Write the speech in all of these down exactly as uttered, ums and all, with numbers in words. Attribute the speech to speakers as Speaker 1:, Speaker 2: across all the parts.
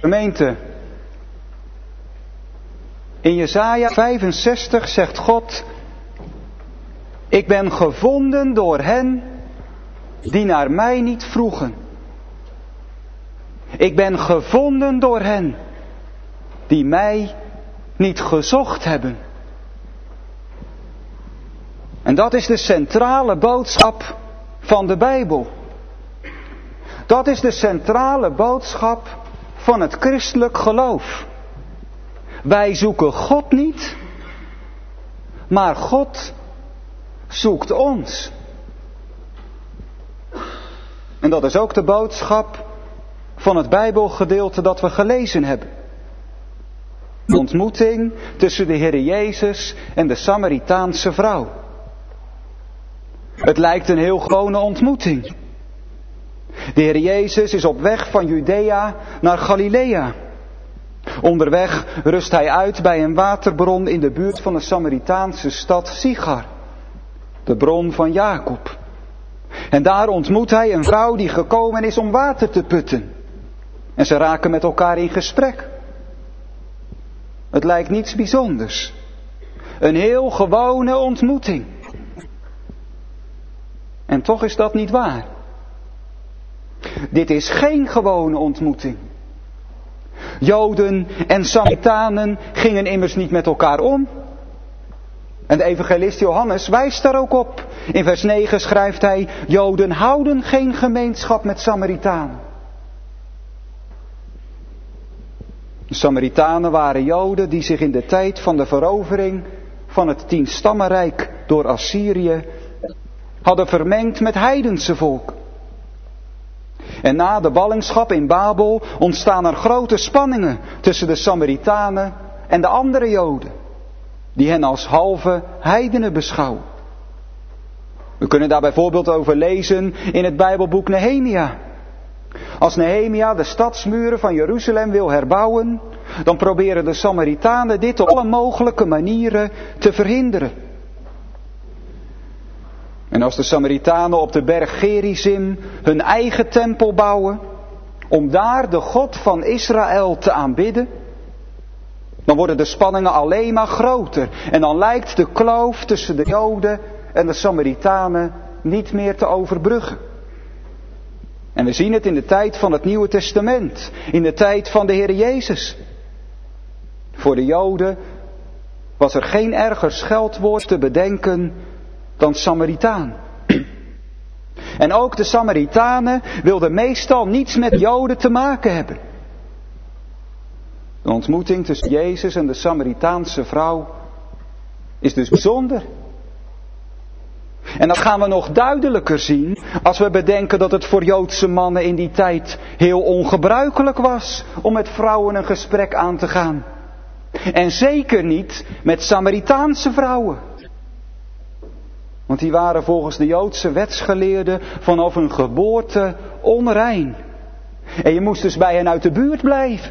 Speaker 1: Gemeente, in Jesaja vijfenzestig zegt God: ik ben gevonden door hen die naar mij niet vroegen. Ik ben gevonden door hen die mij niet gezocht hebben. En dat is de centrale boodschap van de Bijbel. Dat is de centrale boodschap van het christelijk geloof. Wij zoeken God niet, maar God zoekt ons. En dat is ook de boodschap van het Bijbelgedeelte dat we gelezen hebben. De ontmoeting tussen de Heer Jezus en de Samaritaanse vrouw. Het lijkt een heel gewone ontmoeting. De Heer Jezus is op weg van Judea naar Galilea. Onderweg rust hij uit bij een waterbron in de buurt van de Samaritaanse stad Sichar. De bron van Jacob. En daar ontmoet hij een vrouw die gekomen is om water te putten. En ze raken met elkaar in gesprek. Het lijkt niets bijzonders. Een heel gewone ontmoeting. En toch is dat niet waar. Dit is geen gewone ontmoeting. Joden en Samaritanen gingen immers niet met elkaar om. En de evangelist Johannes wijst daar ook op. In vers negen schrijft hij: Joden houden geen gemeenschap met Samaritanen. De Samaritanen waren Joden die zich in de tijd van de verovering van het tienstammenrijk door Assyrië hadden vermengd met heidense volken. En na de ballingschap in Babel ontstaan er grote spanningen tussen de Samaritanen en de andere Joden, die hen als halve heidenen beschouwen. We kunnen daar bijvoorbeeld over lezen in het Bijbelboek Nehemia. Als Nehemia de stadsmuren van Jeruzalem wil herbouwen, dan proberen de Samaritanen dit op alle mogelijke manieren te verhinderen. En als de Samaritanen op de berg Gerizim hun eigen tempel bouwen, om daar de God van Israël te aanbidden, dan worden de spanningen alleen maar groter. En dan lijkt de kloof tussen de Joden en de Samaritanen niet meer te overbruggen. En we zien het in de tijd van het Nieuwe Testament, in de tijd van de Heer Jezus. Voor de Joden was er geen erger scheldwoord te bedenken dan Samaritaan. En ook de Samaritanen wilden meestal niets met Joden te maken hebben. De ontmoeting tussen Jezus en de Samaritaanse vrouw is dus bijzonder. En dat gaan we nog duidelijker zien als we bedenken dat het voor Joodse mannen in die tijd heel ongebruikelijk was om met vrouwen een gesprek aan te gaan. En zeker niet met Samaritaanse vrouwen. Want die waren volgens de Joodse wetsgeleerden vanaf hun geboorte onrein. En je moest dus bij hen uit de buurt blijven.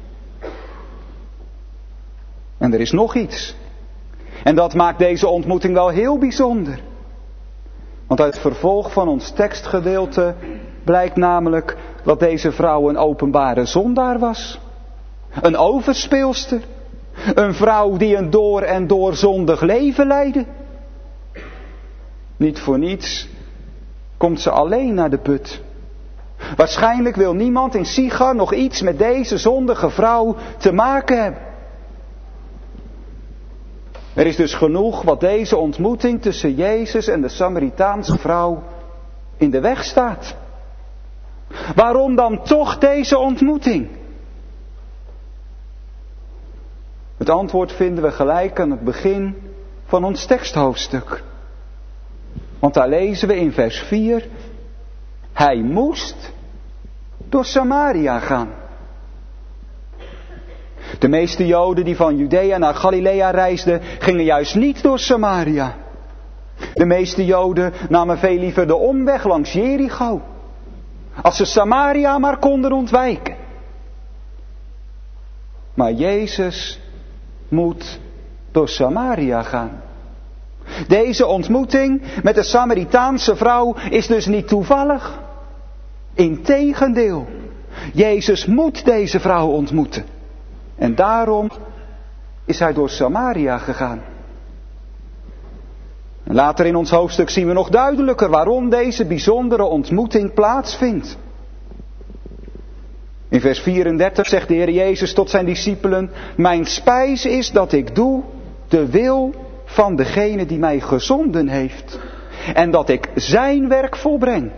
Speaker 1: En er is nog iets. En dat maakt deze ontmoeting wel heel bijzonder. Want uit het vervolg van ons tekstgedeelte blijkt namelijk dat deze vrouw een openbare zondaar was. Een overspeelster. Een vrouw die een door en door zondig leven leidde. Niet voor niets komt ze alleen naar de put. Waarschijnlijk wil niemand in Sichar nog iets met deze zondige vrouw te maken hebben. Er is dus genoeg wat deze ontmoeting tussen Jezus en de Samaritaanse vrouw in de weg staat. Waarom dan toch deze ontmoeting? Het antwoord vinden we gelijk aan het begin van ons teksthoofdstuk. Want daar lezen we in vers vier: hij moest door Samaria gaan. De meeste Joden die van Judea naar Galilea reisden, gingen juist niet door Samaria. De meeste Joden namen veel liever de omweg langs Jericho. Als ze Samaria maar konden ontwijken. Maar Jezus moet door Samaria gaan. Deze ontmoeting met de Samaritaanse vrouw is dus niet toevallig. Integendeel, Jezus moet deze vrouw ontmoeten. En daarom is hij door Samaria gegaan. En later in ons hoofdstuk zien we nog duidelijker waarom deze bijzondere ontmoeting plaatsvindt. In vers vierendertig zegt de Heer Jezus tot zijn discipelen: mijn spijs is dat ik doe de wil van degene die mij gezonden heeft. En dat ik zijn werk volbreng.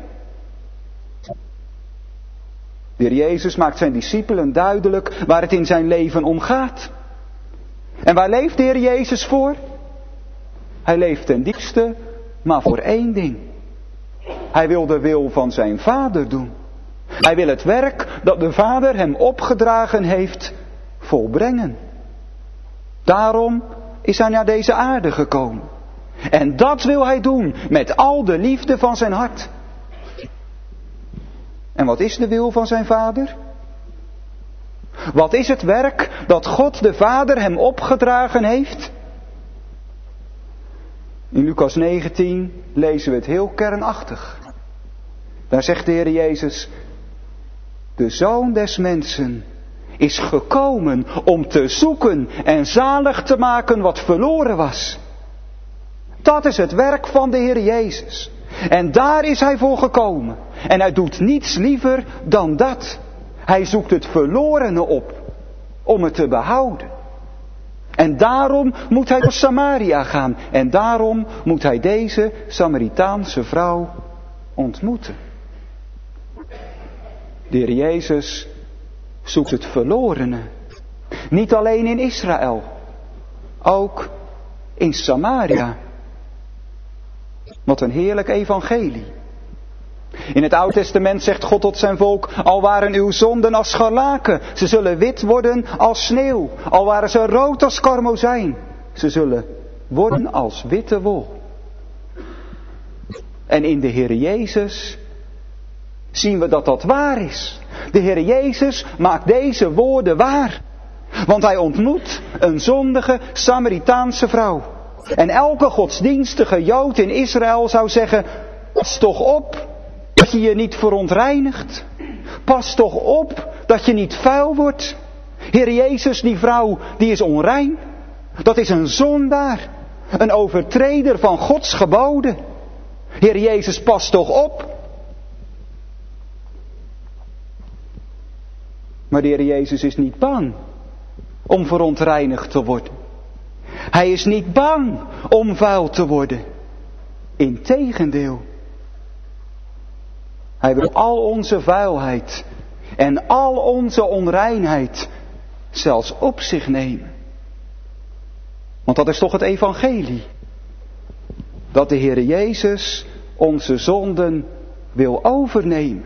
Speaker 1: De Heer Jezus maakt zijn discipelen duidelijk waar het in zijn leven om gaat. En waar leeft de Heer Jezus voor? Hij leeft ten diepste maar voor één ding. Hij wil de wil van zijn Vader doen. Hij wil het werk dat de Vader hem opgedragen heeft volbrengen. Daarom is hij naar deze aarde gekomen. En dat wil hij doen met al de liefde van zijn hart. En wat is de wil van zijn Vader? Wat is het werk dat God de Vader hem opgedragen heeft? In Lucas negentien lezen we het heel kernachtig. Daar zegt de Heer Jezus: de Zoon des Mensen is gekomen om te zoeken en zalig te maken wat verloren was. Dat is het werk van de Heer Jezus. En daar is hij voor gekomen. En hij doet niets liever dan dat. Hij zoekt het verlorene op om het te behouden. En daarom moet hij door Samaria gaan. En daarom moet hij deze Samaritaanse vrouw ontmoeten. De Heer Jezus zoekt het verlorene. Niet alleen in Israël. Ook in Samaria. Wat een heerlijk evangelie. In het Oude Testament zegt God tot zijn volk: al waren uw zonden als scharlaken, ze zullen wit worden als sneeuw. Al waren ze rood als karmozijn, ze zullen worden als witte wol. En in de Heer Jezus zien we dat dat waar is. De Heer Jezus maakt deze woorden waar. Want hij ontmoet een zondige Samaritaanse vrouw. En elke godsdienstige Jood in Israël zou zeggen: pas toch op dat je je niet verontreinigt. Pas toch op dat je niet vuil wordt. Heer Jezus, die vrouw, die is onrein. Dat is een zondaar. Een overtreder van Gods geboden. Heer Jezus, pas toch op. Maar de Heer Jezus is niet bang om verontreinigd te worden. Hij is niet bang om vuil te worden. Integendeel. Hij wil al onze vuilheid en al onze onreinheid zelfs op zich nemen. Want dat is toch het evangelie. Dat de Heer Jezus onze zonden wil overnemen.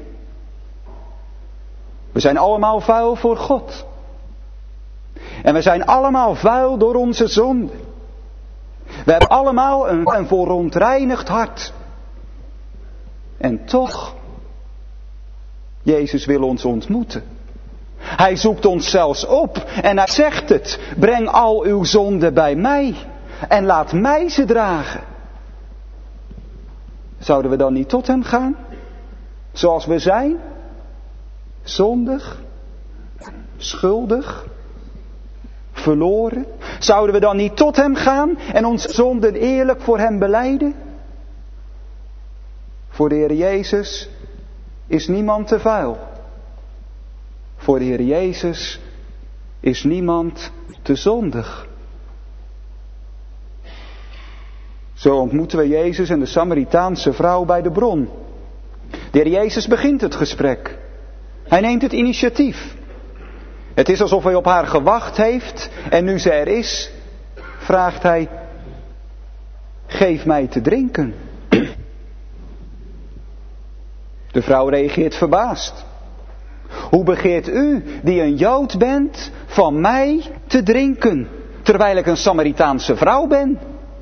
Speaker 1: We zijn allemaal vuil voor God. En we zijn allemaal vuil door onze zonden. We hebben allemaal een, een verontreinigd hart. En toch, Jezus wil ons ontmoeten. Hij zoekt ons zelfs op en hij zegt het: breng al uw zonden bij mij en laat mij ze dragen. Zouden we dan niet tot hem gaan? Zoals we zijn? Zondig? Schuldig? Verloren? Zouden we dan niet tot hem gaan en onze zonden eerlijk voor hem belijden? Voor de Heer Jezus is niemand te vuil. Voor de Heer Jezus is niemand te zondig. Zo ontmoeten we Jezus en de Samaritaanse vrouw bij de bron. De Heer Jezus begint het gesprek. Hij neemt het initiatief. Het is alsof hij op haar gewacht heeft en nu ze er is, vraagt hij: geef mij te drinken. De vrouw reageert verbaasd. Hoe begeert u, die een Jood bent, van mij te drinken, terwijl ik een Samaritaanse vrouw ben?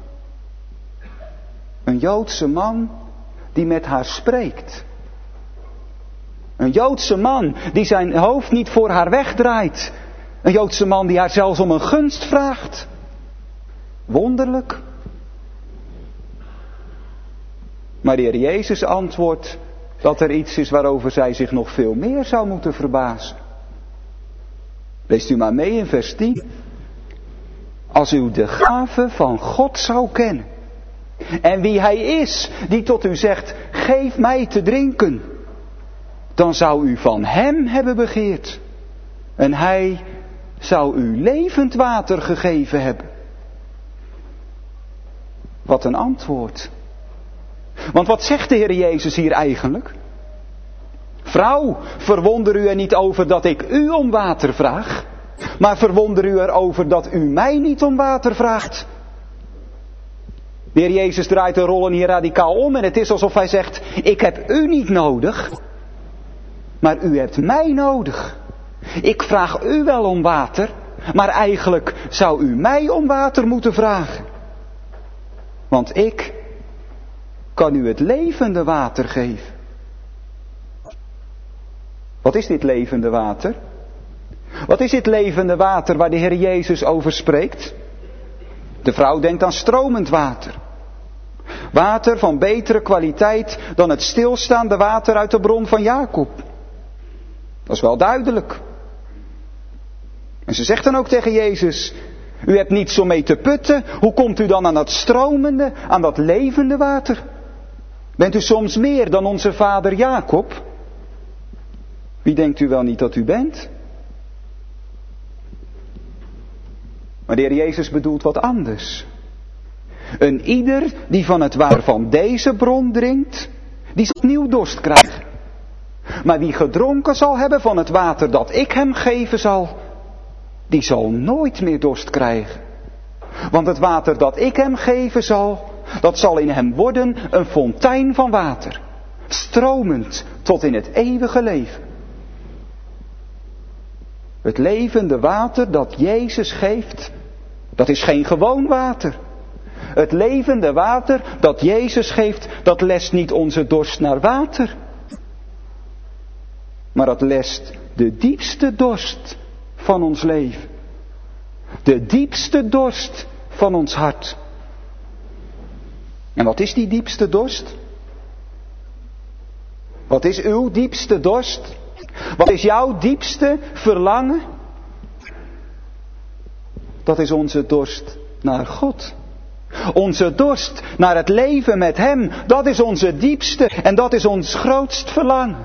Speaker 1: Een Joodse man die met haar spreekt. Een Joodse man die zijn hoofd niet voor haar wegdraait. Een Joodse man die haar zelfs om een gunst vraagt. Wonderlijk. Maar de Heer Jezus antwoordt dat er iets is waarover zij zich nog veel meer zou moeten verbazen. Leest u maar mee in vers tien. Als u de gave van God zou kennen. En wie hij is, die tot u zegt, geef mij te drinken. Dan zou u van hem hebben begeerd. En hij zou u levend water gegeven hebben. Wat een antwoord. Want wat zegt de Heer Jezus hier eigenlijk? Vrouw, verwonder u er niet over dat ik u om water vraag. Maar verwonder u erover dat u mij niet om water vraagt. De Heer Jezus draait de rollen hier radicaal om en het is alsof hij zegt, ik heb u niet nodig, maar u hebt mij nodig. Ik vraag u wel om water, maar eigenlijk zou u mij om water moeten vragen. Want ik kan u het levende water geven. Wat is dit levende water? Wat is dit levende water waar de Heer Jezus over spreekt? De vrouw denkt aan stromend water. Water van betere kwaliteit dan het stilstaande water uit de bron van Jacob. Dat is wel duidelijk. En ze zegt dan ook tegen Jezus, u hebt niets om mee te putten, hoe komt u dan aan dat stromende, aan dat levende water? Bent u soms meer dan onze vader Jacob? Wie denkt u wel niet dat u bent? Maar de Heer Jezus bedoelt wat anders. Een ieder die van het water van deze bron drinkt, die zal opnieuw dorst krijgen. Maar wie gedronken zal hebben van het water dat ik hem geven zal, die zal nooit meer dorst krijgen. Want het water dat ik hem geven zal, dat zal in hem worden een fontein van water, stromend tot in het eeuwige leven. Het levende water dat Jezus geeft, dat is geen gewoon water. Het levende water dat Jezus geeft, dat lest niet onze dorst naar water. Maar dat lest de diepste dorst van ons leven. De diepste dorst van ons hart. En wat is die diepste dorst? Wat is uw diepste dorst? Wat is jouw diepste verlangen? Dat is onze dorst naar God. Onze dorst naar het leven met Hem, dat is onze diepste en dat is ons grootst verlangen.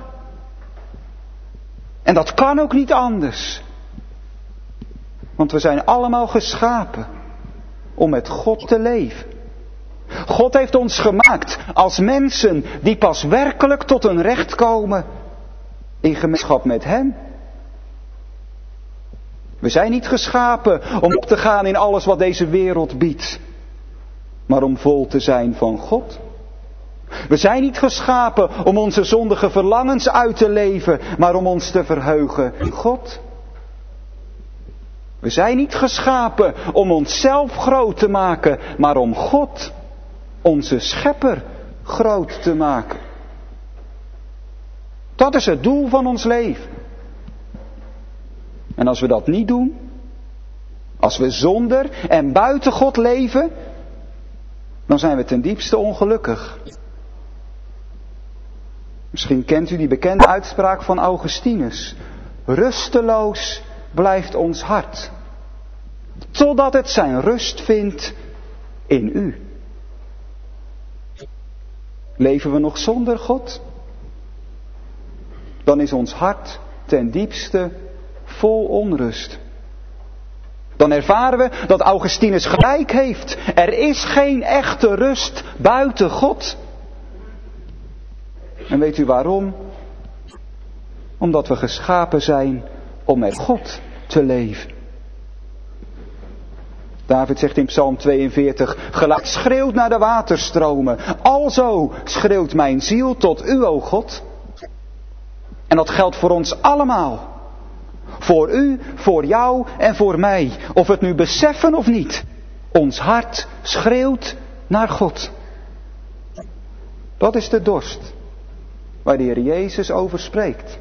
Speaker 1: En dat kan ook niet anders. Want we zijn allemaal geschapen om met God te leven. God heeft ons gemaakt als mensen die pas werkelijk tot hun recht komen in gemeenschap met Hem. We zijn niet geschapen om op te gaan in alles wat deze wereld biedt, maar om vol te zijn van God. We zijn niet geschapen om onze zondige verlangens uit te leven, maar om ons te verheugen in God. We zijn niet geschapen om onszelf groot te maken, maar om God, onze schepper, groot te maken. Dat is het doel van ons leven. En als we dat niet doen, als we zonder en buiten God leven, dan zijn we ten diepste ongelukkig. Misschien kent u die bekende uitspraak van Augustinus. Rusteloos blijft ons hart, totdat het zijn rust vindt in u. Leven we nog zonder God? Dan is ons hart ten diepste vol onrust. Dan ervaren we dat Augustinus gelijk heeft. Er is geen echte rust buiten God. En weet u waarom? Omdat we geschapen zijn om met God te leven. David zegt in Psalm tweeënveertig, gelijk schreeuwt naar de waterstromen, alzo schreeuwt mijn ziel tot u, o God. En dat geldt voor ons allemaal. Voor u, voor jou en voor mij. Of we het nu beseffen of niet. Ons hart schreeuwt naar God. Dat is de dorst waar de Heer Jezus over spreekt.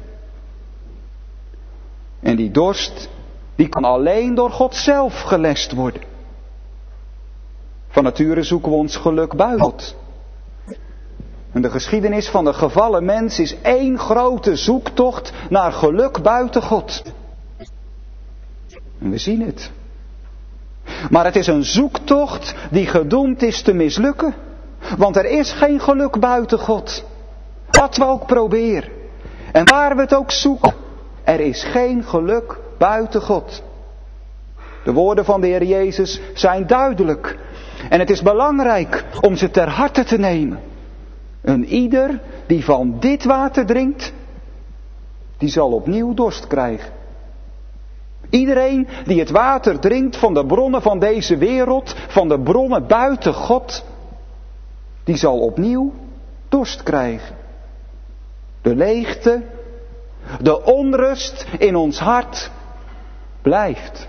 Speaker 1: En die dorst, die kan alleen door God zelf gelest worden. Van nature zoeken we ons geluk buiten God. En de geschiedenis van de gevallen mens is één grote zoektocht naar geluk buiten God. En we zien het. Maar het is een zoektocht die gedoemd is te mislukken. Want er is geen geluk buiten God. Wat we ook proberen. En waar we het ook zoeken. Er is geen geluk buiten God. De woorden van de Heer Jezus zijn duidelijk. En het is belangrijk om ze ter harte te nemen. Een ieder die van dit water drinkt, die zal opnieuw dorst krijgen. Iedereen die het water drinkt van de bronnen van deze wereld, van de bronnen buiten God, die zal opnieuw dorst krijgen. De leegte, de onrust in ons hart blijft.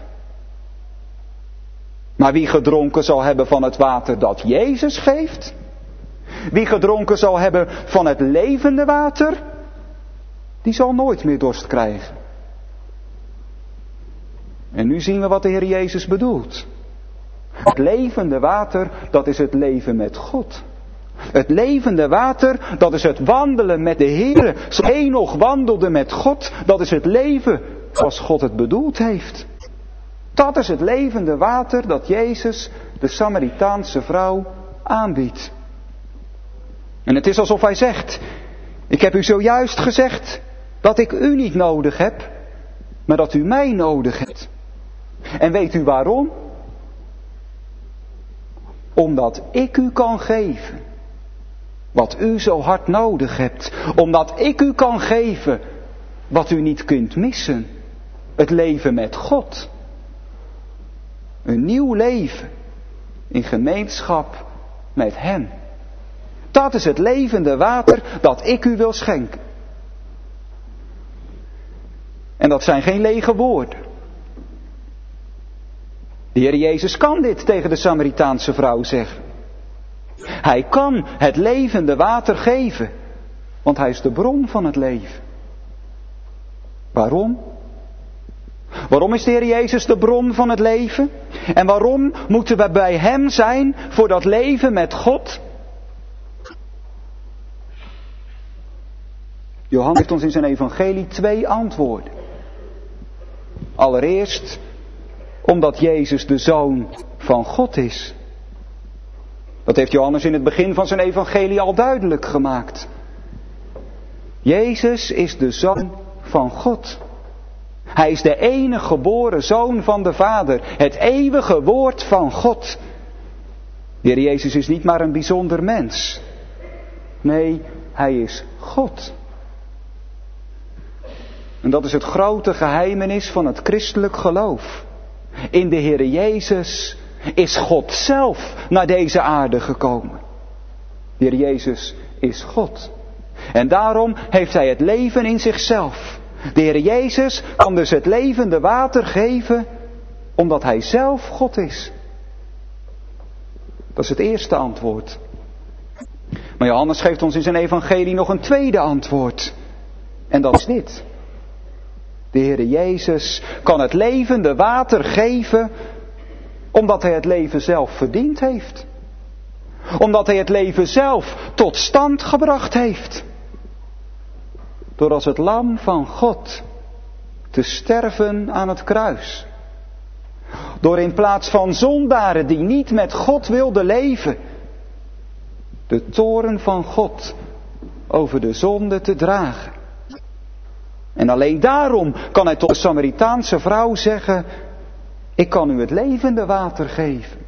Speaker 1: Maar wie gedronken zal hebben van het water dat Jezus geeft, wie gedronken zal hebben van het levende water, die zal nooit meer dorst krijgen. En nu zien we wat de Heer Jezus bedoelt. Het levende water, dat is het leven met God. Het levende water, dat is het wandelen met de Heer. Zoals Enoch wandelde met God, dat is het leven zoals God het bedoeld heeft. Dat is het levende water dat Jezus de Samaritaanse vrouw aanbiedt. En het is alsof hij zegt, ik heb u zojuist gezegd dat ik u niet nodig heb, maar dat u mij nodig hebt. En weet u waarom? Omdat ik u kan geven wat u zo hard nodig hebt. Omdat ik u kan geven wat u niet kunt missen. Het leven met God. Een nieuw leven in gemeenschap met Hem. Dat is het levende water dat ik u wil schenken. En dat zijn geen lege woorden. De Heer Jezus kan dit tegen de Samaritaanse vrouw zeggen. Hij kan het levende water geven, want Hij is de bron van het leven. Waarom? Waarom is de Heer Jezus de bron van het leven? En waarom moeten we bij Hem zijn voor dat leven met God? Johannes heeft ons in zijn evangelie twee antwoorden. Allereerst, omdat Jezus de Zoon van God is. Dat heeft Johannes in het begin van zijn evangelie al duidelijk gemaakt. Jezus is de Zoon van God. Hij is de enige geboren Zoon van de Vader. Het eeuwige woord van God. De Heer Jezus is niet maar een bijzonder mens. Nee, Hij is God. En dat is het grote geheimenis van het christelijk geloof. In de Heer Jezus is God zelf naar deze aarde gekomen. De Heer Jezus is God. En daarom heeft Hij het leven in zichzelf. De Heer Jezus kan dus het levende water geven, omdat Hij zelf God is. Dat is het eerste antwoord. Maar Johannes geeft ons in zijn evangelie nog een tweede antwoord. En dat is dit. De Heer Jezus kan het levende water geven, omdat Hij het leven zelf verdiend heeft. Omdat Hij het leven zelf tot stand gebracht heeft. Door als het lam van God te sterven aan het kruis. Door in plaats van zondaren die niet met God wilden leven, de toorn van God over de zonde te dragen. En alleen daarom kan Hij tot de Samaritaanse vrouw zeggen, ik kan u het levende water geven.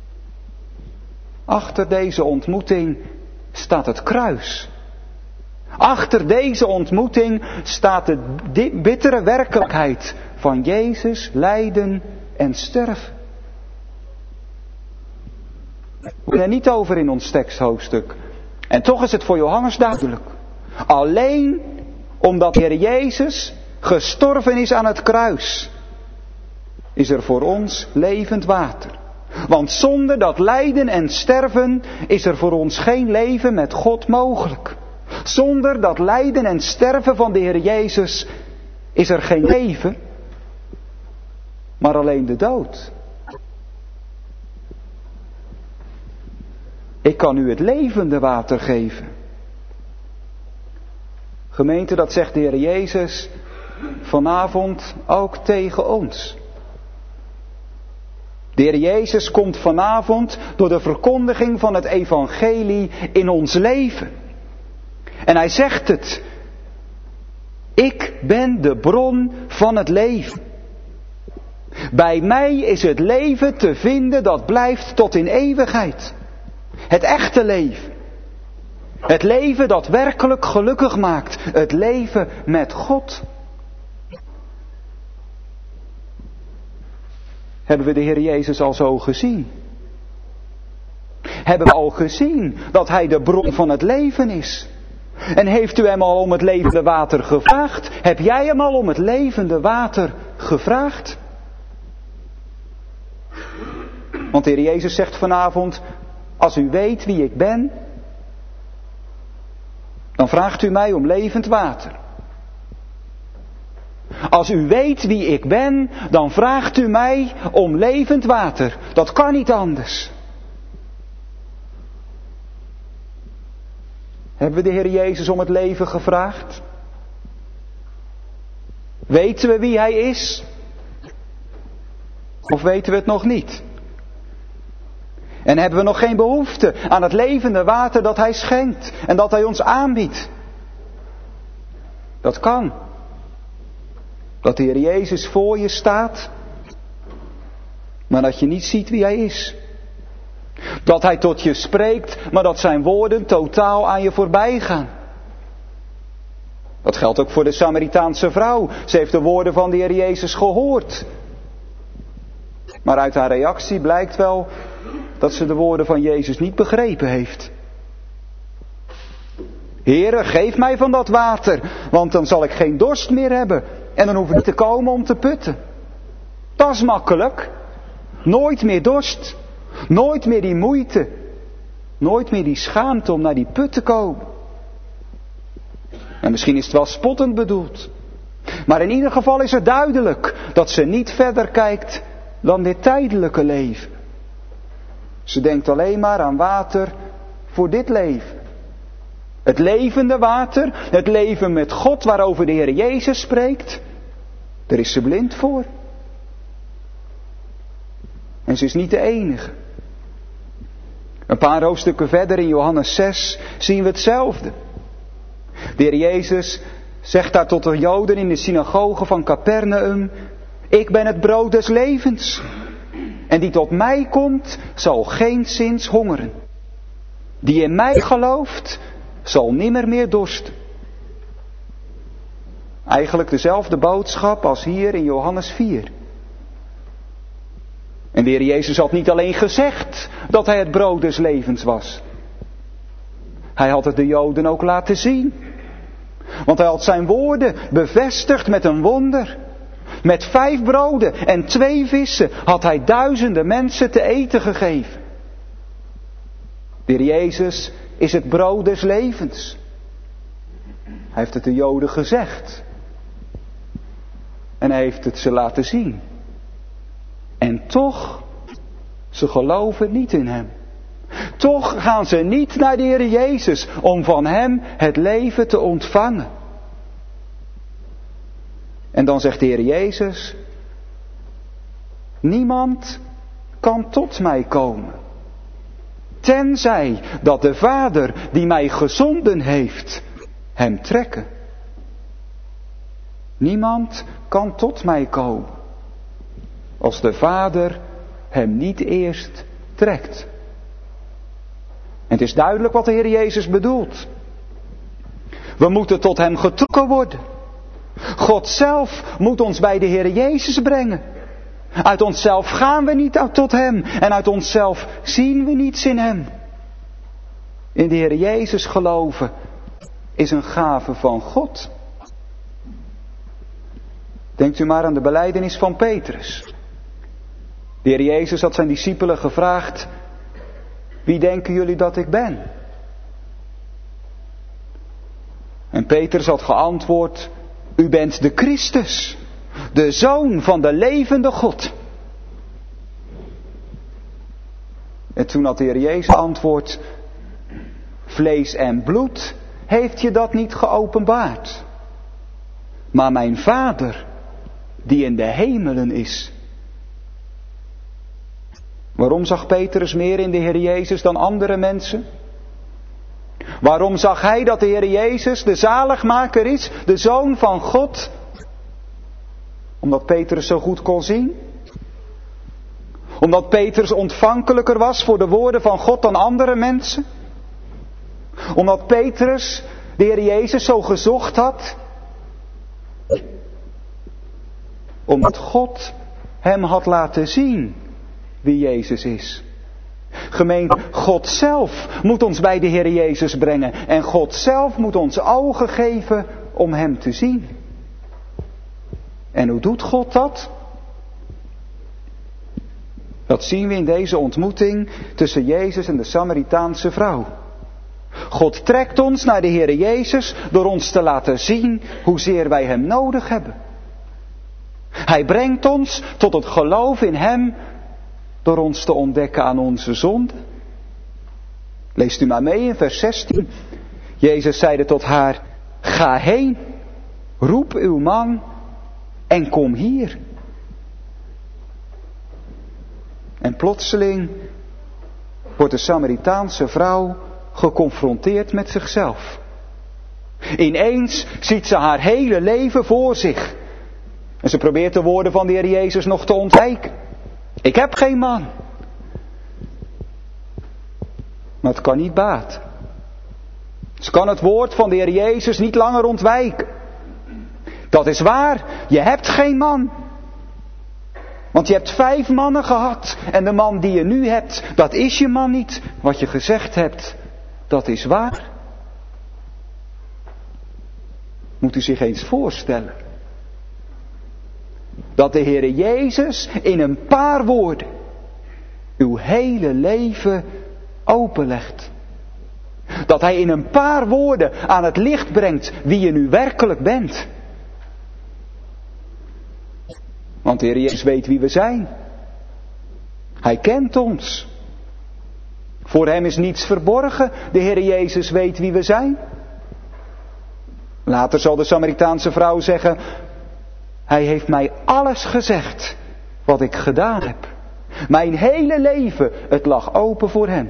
Speaker 1: Achter deze ontmoeting staat het kruis. Achter deze ontmoeting staat de bittere werkelijkheid van Jezus lijden en sterven. We hebben er niet over in ons teksthoofdstuk. En toch is het voor Johannes duidelijk. Alleen omdat de Heer Jezus gestorven is aan het kruis, is er voor ons levend water. Want zonder dat lijden en sterven is er voor ons geen leven met God mogelijk. Zonder dat lijden en sterven van de Heer Jezus is er geen leven, maar alleen de dood. Ik kan u het levende water geven, Gemeente, dat zegt de Heer Jezus vanavond ook tegen ons. De Heer Jezus komt vanavond door de verkondiging van het evangelie in ons leven. En hij zegt het. Ik ben de bron van het leven. Bij mij is het leven te vinden dat blijft tot in eeuwigheid. Het echte leven. Het leven dat werkelijk gelukkig maakt. Het leven met God. Hebben we de Heer Jezus al zo gezien? Hebben we al gezien dat Hij de bron van het leven is? En heeft u Hem al om het levende water gevraagd? Heb jij Hem al om het levende water gevraagd? Want de Heer Jezus zegt vanavond, als u weet wie ik ben, dan vraagt u mij om levend water. Als u weet wie ik ben, dan vraagt u mij om levend water. Dat kan niet anders. Hebben we de Heer Jezus om het leven gevraagd? Weten we wie Hij is? Of weten we het nog niet? En hebben we nog geen behoefte aan het levende water dat Hij schenkt en dat Hij ons aanbiedt? Dat kan. Dat de Heer Jezus voor je staat, maar dat je niet ziet wie Hij is. Dat Hij tot je spreekt, maar dat Zijn woorden totaal aan je voorbij gaan. Dat geldt ook voor de Samaritaanse vrouw. Ze heeft de woorden van de Heer Jezus gehoord. Maar uit haar reactie blijkt wel dat ze de woorden van Jezus niet begrepen heeft. Heere, geef mij van dat water, want dan zal ik geen dorst meer hebben. En dan hoef ik niet te komen om te putten. Dat is makkelijk. Nooit meer dorst. Nooit meer die moeite. Nooit meer die schaamte om naar die put te komen. En misschien is het wel spottend bedoeld. Maar in ieder geval is het duidelijk dat ze niet verder kijkt dan dit tijdelijke leven. Ze denkt alleen maar aan water voor dit leven. Het levende water, het leven met God waarover de Heer Jezus spreekt, daar is ze blind voor. En ze is niet de enige. Een paar hoofdstukken verder in Johannes zes zien we hetzelfde. De Heer Jezus zegt daar tot de Joden in de synagoge van Capernaum: ik ben het brood des levens. En die tot mij komt, zal geenszins hongeren. Die in mij gelooft, zal nimmer meer dorsten. Eigenlijk dezelfde boodschap als hier in Johannes vier. En de Heer Jezus had niet alleen gezegd dat Hij het brood des levens was. Hij had het de Joden ook laten zien. Want Hij had Zijn woorden bevestigd met een wonder. Met vijf broden en twee vissen had Hij duizenden mensen te eten gegeven. De Heer Jezus is het brood des levens. Hij heeft het de Joden gezegd. En Hij heeft het ze laten zien. En toch, ze geloven niet in Hem. Toch gaan ze niet naar de Heer Jezus om van Hem het leven te ontvangen. En dan zegt de Heer Jezus: niemand kan tot mij komen, tenzij dat de Vader die mij gezonden heeft, Hem trekken. Niemand kan tot mij komen, als de Vader Hem niet eerst trekt. En het is duidelijk wat de Heer Jezus bedoelt. We moeten tot Hem getrokken worden. God zelf moet ons bij de Heer Jezus brengen. Uit onszelf gaan we niet tot Hem. En uit onszelf zien we niets in Hem. In de Heer Jezus geloven is een gave van God. Denkt u maar aan de belijdenis van Petrus. De Heer Jezus had zijn discipelen gevraagd: wie denken jullie dat ik ben? En Petrus had geantwoord: u bent de Christus, de Zoon van de levende God. En toen had de Heer Jezus antwoord: vlees en bloed heeft je dat niet geopenbaard. Maar mijn Vader, die in de hemelen is. Waarom zag Petrus meer in de Heer Jezus dan andere mensen? Waarom zag hij dat de Heer Jezus de zaligmaker is, de Zoon van God? Omdat Petrus zo goed kon zien? Omdat Petrus ontvankelijker was voor de woorden van God dan andere mensen? Omdat Petrus de Heer Jezus zo gezocht had? Omdat God hem had laten zien wie Jezus is. Gemeente, God zelf moet ons bij de Heer Jezus brengen. En God zelf moet ons ogen geven om hem te zien. En hoe doet God dat? Dat zien we in deze ontmoeting tussen Jezus en de Samaritaanse vrouw. God trekt ons naar de Heer Jezus door ons te laten zien hoezeer wij hem nodig hebben. Hij brengt ons tot het geloof in hem door ons te ontdekken aan onze zonde. Leest u maar mee in vers zestien. Jezus zeide tot haar, ga heen, roep uw man en kom hier. En plotseling wordt de Samaritaanse vrouw geconfronteerd met zichzelf. Ineens ziet ze haar hele leven voor zich. En ze probeert de woorden van de Heer Jezus nog te ontwijken. Ik heb geen man. Maar het kan niet baat. Ze kan het woord van de Heer Jezus niet langer ontwijken. Dat is waar, je hebt geen man. Want je hebt vijf mannen gehad. En de man die je nu hebt, dat is je man niet. Wat je gezegd hebt, dat is waar. Moet u zich eens voorstellen. Dat de Heer Jezus in een paar woorden uw hele leven openlegt. Dat Hij in een paar woorden aan het licht brengt wie je nu werkelijk bent. Want de Heer Jezus weet wie we zijn. Hij kent ons. Voor Hem is niets verborgen. De Heer Jezus weet wie we zijn. Later zal de Samaritaanse vrouw zeggen, Hij heeft mij alles gezegd wat ik gedaan heb. Mijn hele leven, het lag open voor Hem.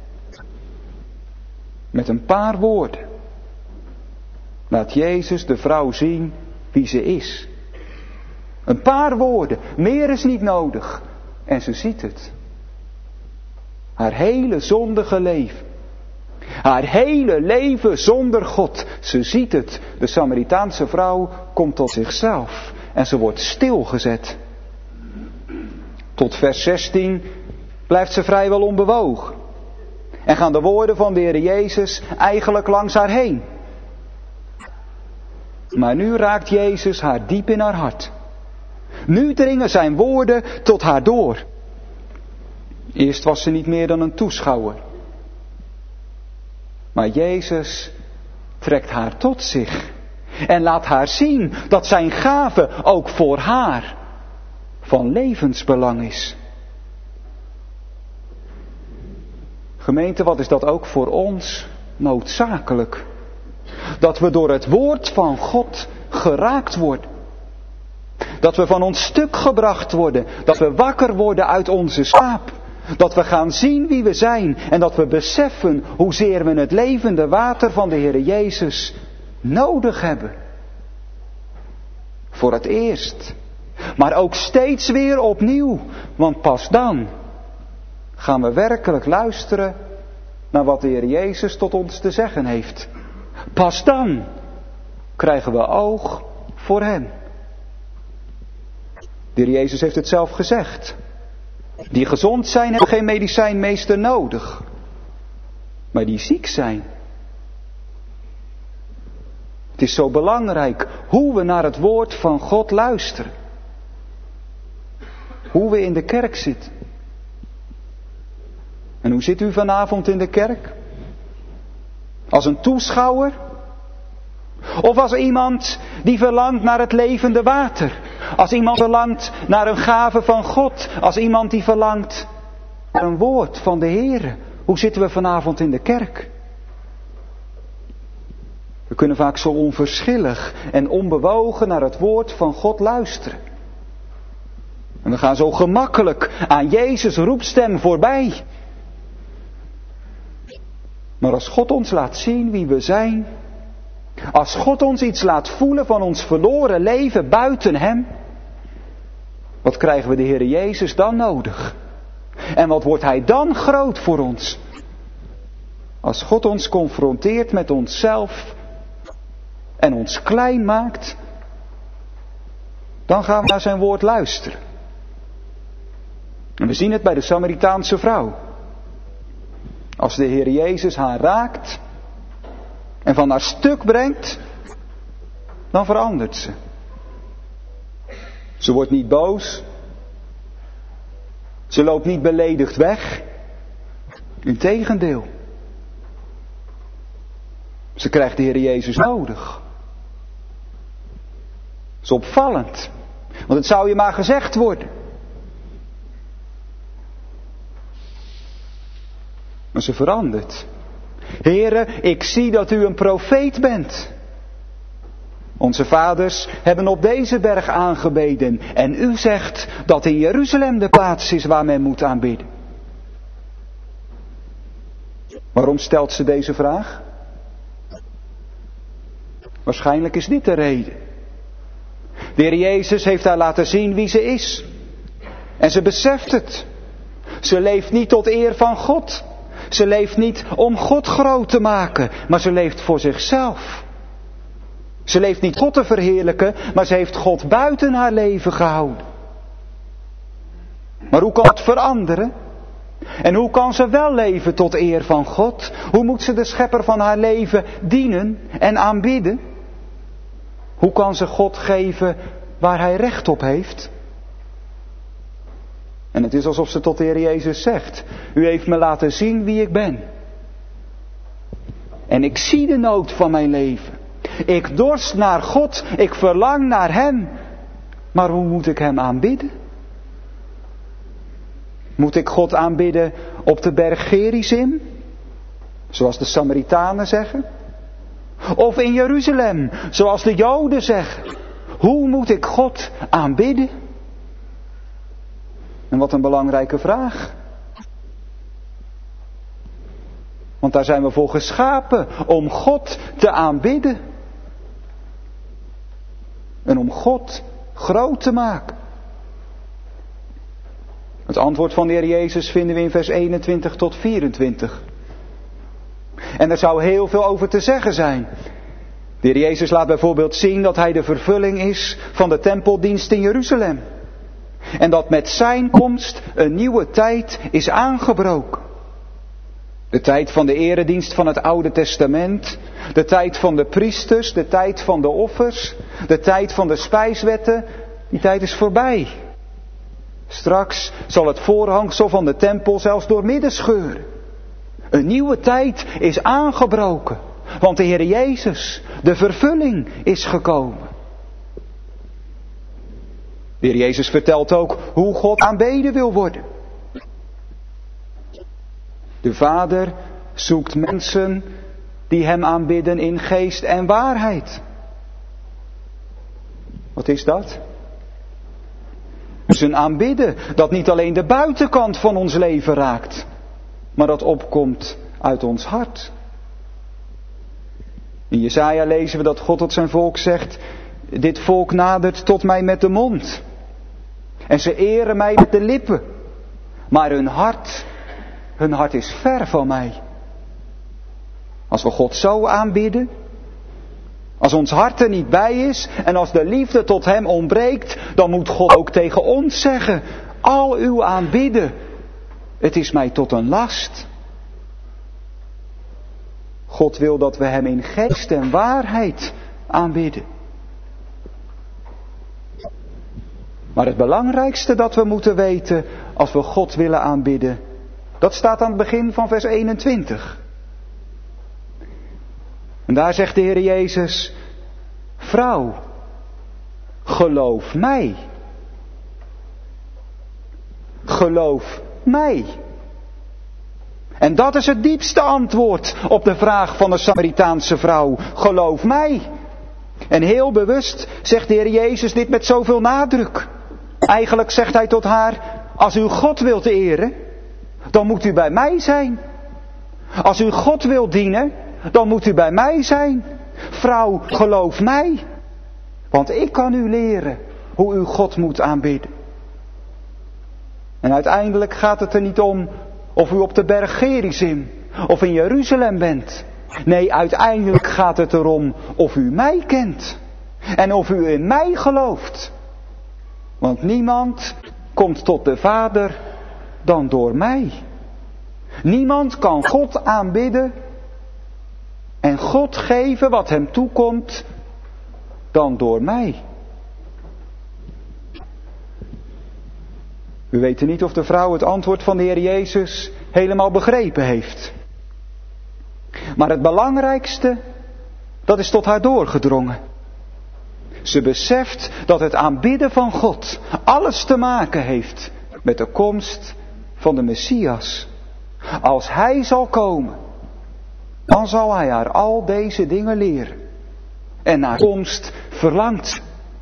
Speaker 1: Met een paar woorden laat Jezus de vrouw zien wie ze is. Een paar woorden, meer is niet nodig. En ze ziet het. Haar hele zondige leven. Haar hele leven zonder God. Ze ziet het. De Samaritaanse vrouw komt tot zichzelf. En ze wordt stilgezet. Tot vers zestien blijft ze vrijwel onbewogen. En gaan de woorden van de Heer Jezus eigenlijk langs haar heen. Maar nu raakt Jezus haar diep in haar hart. Nu dringen zijn woorden tot haar door. Eerst was ze niet meer dan een toeschouwer. Maar Jezus trekt haar tot zich. En laat haar zien dat zijn gave ook voor haar van levensbelang is. Gemeente, wat is dat ook voor ons noodzakelijk? Dat we door het woord van God geraakt worden. Dat we van ons stuk gebracht worden. Dat we wakker worden uit onze slaap. Dat we gaan zien wie we zijn. En dat we beseffen hoezeer we het levende water van de Heer Jezus nodig hebben. Voor het eerst. Maar ook steeds weer opnieuw. Want pas dan gaan we werkelijk luisteren naar wat de Heer Jezus tot ons te zeggen heeft. Pas dan krijgen we oog voor Hem. De Heer Jezus heeft het zelf gezegd. Die gezond zijn hebben geen medicijnmeester nodig. Maar die ziek zijn. Het is zo belangrijk hoe we naar het woord van God luisteren. Hoe we in de kerk zitten. En hoe zit u vanavond in de kerk? Als een toeschouwer? Of als iemand die verlangt naar het levende water? Als iemand verlangt naar een gave van God? Als iemand die verlangt naar een woord van de Heere? Hoe zitten we vanavond in de kerk? We kunnen vaak zo onverschillig en onbewogen naar het woord van God luisteren. En we gaan zo gemakkelijk aan Jezus' roepstem voorbij. Maar als God ons laat zien wie we zijn, als God ons iets laat voelen van ons verloren leven buiten Hem, wat krijgen we de Heer Jezus dan nodig? En wat wordt Hij dan groot voor ons? Als God ons confronteert met onszelf en ons klein maakt, dan gaan we naar zijn woord luisteren. En we zien het bij de Samaritaanse vrouw. Als de Heer Jezus haar raakt en van haar stuk brengt, dan verandert ze. Ze wordt niet boos. Ze loopt niet beledigd weg. Integendeel. Ze krijgt de Heer Jezus nodig. Dat is opvallend. Want het zou je maar gezegd worden. Maar ze verandert. Heere, ik zie dat u een profeet bent. Onze vaders hebben op deze berg aangebeden. En u zegt dat in Jeruzalem de plaats is waar men moet aanbidden. Waarom stelt ze deze vraag? Waarschijnlijk is dit de reden. De Heer Jezus heeft haar laten zien wie ze is. En ze beseft het. Ze leeft niet tot eer van God. Ze leeft niet om God groot te maken, maar ze leeft voor zichzelf. Ze leeft niet God te verheerlijken, maar ze heeft God buiten haar leven gehouden. Maar hoe kan het veranderen? En hoe kan ze wel leven tot eer van God? Hoe moet ze de schepper van haar leven dienen en aanbidden? Hoe kan ze God geven waar hij recht op heeft? En het is alsof ze tot de Heer Jezus zegt: u heeft me laten zien wie ik ben. En ik zie de nood van mijn leven. Ik dorst naar God, ik verlang naar Hem. Maar hoe moet ik Hem aanbidden? Moet ik God aanbidden op de berg Gerizim? Zoals de Samaritanen zeggen? Of in Jeruzalem, zoals de Joden zeggen? Hoe moet ik God aanbidden? En wat een belangrijke vraag. Want daar zijn we voor geschapen, om God te aanbidden. En om God groot te maken. Het antwoord van de Heer Jezus vinden we in vers eenentwintig tot vierentwintig. En er zou heel veel over te zeggen zijn. De Heer Jezus laat bijvoorbeeld zien dat Hij de vervulling is van de tempeldienst in Jeruzalem. En dat met zijn komst een nieuwe tijd is aangebroken. De tijd van de eredienst van het Oude Testament. De tijd van de priesters, de tijd van de offers. De tijd van de spijswetten. Die tijd is voorbij. Straks zal het voorhangsel van de tempel zelfs doormidden scheuren. Een nieuwe tijd is aangebroken. Want de Heer Jezus, de vervulling, is gekomen. De Heer Jezus vertelt ook hoe God aanbeden wil worden. De Vader zoekt mensen die Hem aanbidden in geest en waarheid. Wat is dat? Dus een aanbidden dat niet alleen de buitenkant van ons leven raakt, maar dat opkomt uit ons hart. In Jesaja lezen we dat God tot zijn volk zegt: dit volk nadert tot mij met de mond. En ze eren mij met de lippen. Maar hun hart, hun hart is ver van mij. Als we God zo aanbidden, als ons hart er niet bij is en als de liefde tot Hem ontbreekt, dan moet God ook tegen ons zeggen: al uw aanbidden, het is mij tot een last. God wil dat we Hem in geest en waarheid aanbidden. Maar het belangrijkste dat we moeten weten als we God willen aanbidden, dat staat aan het begin van vers eenentwintig. En daar zegt de Heer Jezus: vrouw, geloof mij. Geloof mij. En dat is het diepste antwoord op de vraag van de Samaritaanse vrouw. Geloof mij. En heel bewust zegt de Heer Jezus dit met zoveel nadruk. Eigenlijk zegt hij tot haar, als u God wilt eren, dan moet u bij mij zijn. Als u God wilt dienen, dan moet u bij mij zijn. Vrouw, geloof mij. Want ik kan u leren hoe u God moet aanbidden. En uiteindelijk gaat het er niet om of u op de berg Gerizim of in Jeruzalem bent. Nee, uiteindelijk gaat het erom of u mij kent. En of u in mij gelooft. Want niemand komt tot de Vader dan door mij. Niemand kan God aanbidden en God geven wat hem toekomt dan door mij. We weten niet of de vrouw het antwoord van de Heer Jezus helemaal begrepen heeft. Maar het belangrijkste, dat is tot haar doorgedrongen. Ze beseft dat het aanbidden van God alles te maken heeft met de komst van de Messias. Als Hij zal komen, dan zal Hij haar al deze dingen leren. En naar komst verlangt.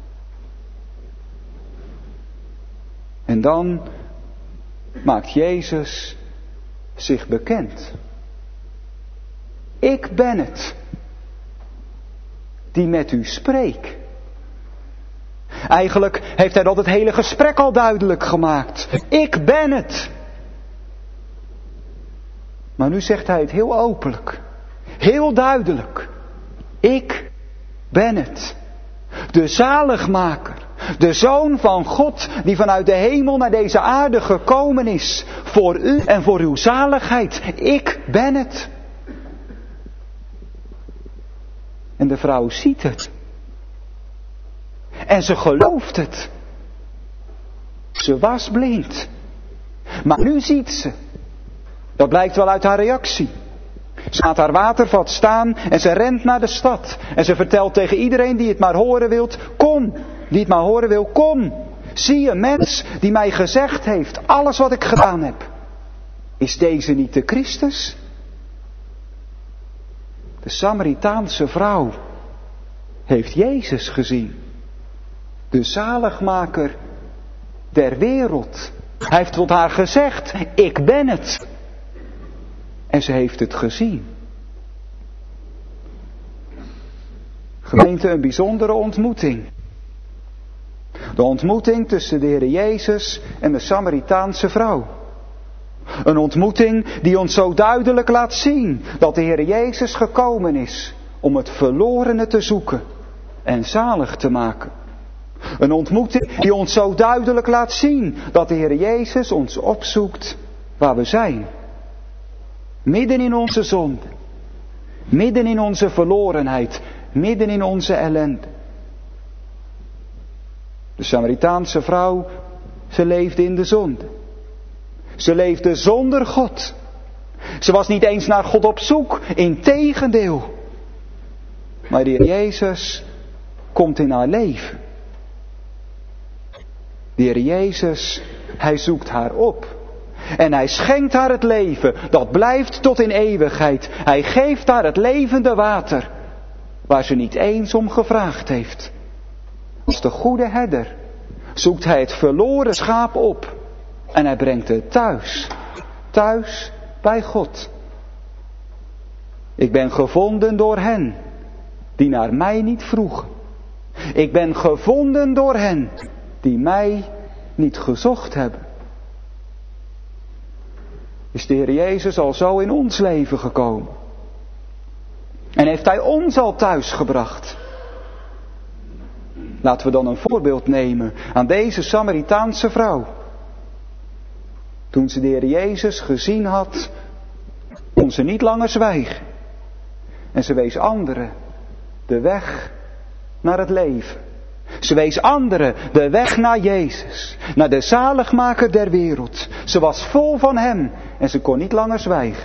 Speaker 1: En dan maakt Jezus zich bekend. Ik ben het die met u spreekt. Eigenlijk heeft hij dat het hele gesprek al duidelijk gemaakt. Ik ben het. Maar nu zegt hij het heel openlijk. Heel duidelijk. Ik ben het. De zaligmaker. De Zoon van God die vanuit de hemel naar deze aarde gekomen is. Voor u en voor uw zaligheid. Ik ben het. En de vrouw ziet het. En ze gelooft het. Ze was blind. Maar nu ziet ze. Dat blijkt wel uit haar reactie. Ze laat haar watervat staan en ze rent naar de stad. En ze vertelt tegen iedereen die het maar horen wilt. Kom, die het maar horen wil, kom. Zie een mens die mij gezegd heeft alles wat ik gedaan heb. Is deze niet de Christus? De Samaritaanse vrouw heeft Jezus gezien. De zaligmaker der wereld. Hij heeft tot haar gezegd, ik ben het. En ze heeft het gezien. Gemeente, een bijzondere ontmoeting. De ontmoeting tussen de Heer Jezus en de Samaritaanse vrouw. Een ontmoeting die ons zo duidelijk laat zien dat de Heer Jezus gekomen is om het verlorene te zoeken en zalig te maken. Een ontmoeting die ons zo duidelijk laat zien dat de Heer Jezus ons opzoekt waar we zijn. Midden in onze zonde. Midden in onze verlorenheid. Midden in onze ellende. De Samaritaanse vrouw, ze leefde in de zonde. Ze leefde zonder God. Ze was niet eens naar God op zoek. Integendeel. Maar de Heer Jezus komt in haar leven. De Heer Jezus, Hij zoekt haar op. En Hij schenkt haar het leven. Dat blijft tot in eeuwigheid. Hij geeft haar het levende water. Waar ze niet eens om gevraagd heeft. Als de goede herder zoekt Hij het verloren schaap op. En Hij brengt het thuis. Thuis bij God. Ik ben gevonden door hen die naar mij niet vroegen. Ik ben gevonden door hen die mij niet gezocht hebben. Is de Heer Jezus al zo in ons leven gekomen? En heeft Hij ons al thuis gebracht? Laten we dan een voorbeeld nemen aan deze Samaritaanse vrouw. Toen ze de Heer Jezus gezien had, kon ze niet langer zwijgen. En ze wees anderen de weg naar het leven. Ze wees anderen de weg naar Jezus, naar de zaligmaker der wereld. Ze was vol van Hem en ze kon niet langer zwijgen.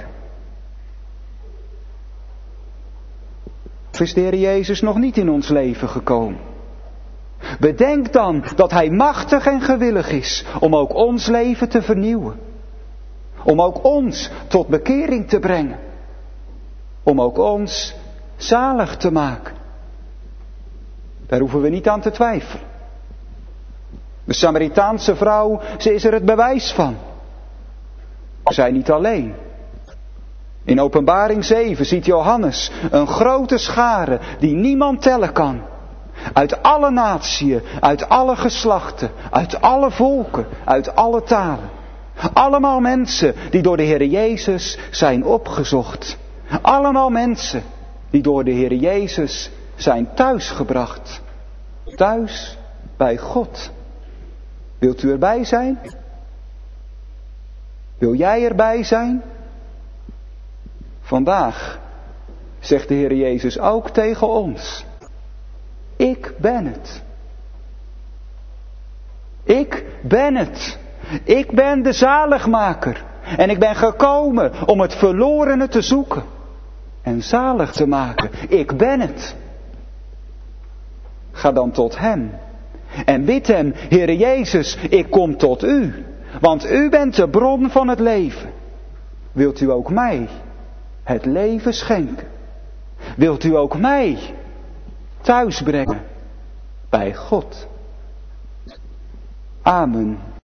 Speaker 1: Of is de Heer Jezus nog niet in ons leven gekomen? Bedenk dan dat Hij machtig en gewillig is om ook ons leven te vernieuwen. Om ook ons tot bekering te brengen. Om ook ons zalig te maken. Daar hoeven we niet aan te twijfelen. De Samaritaanse vrouw, ze is er het bewijs van. We zijn niet alleen. In Openbaring zeven ziet Johannes een grote schare die niemand tellen kan. Uit alle natieën, uit alle geslachten, uit alle volken, uit alle talen. Allemaal mensen die door de Heer Jezus zijn opgezocht. Allemaal mensen die door de Heer Jezus zijn thuisgebracht. Thuis bij God. Wilt u erbij zijn? Wil jij erbij zijn? Vandaag zegt de Heer Jezus ook tegen ons. Ik ben het. Ik ben het. Ik ben de zaligmaker. En ik ben gekomen om het verlorene te zoeken. En zalig te maken. Ik ben het. Ga dan tot Hem. En bid Hem, Heere Jezus, ik kom tot U. Want U bent de bron van het leven. Wilt U ook mij het leven schenken? Wilt U ook mij thuis brengen bij God? Amen.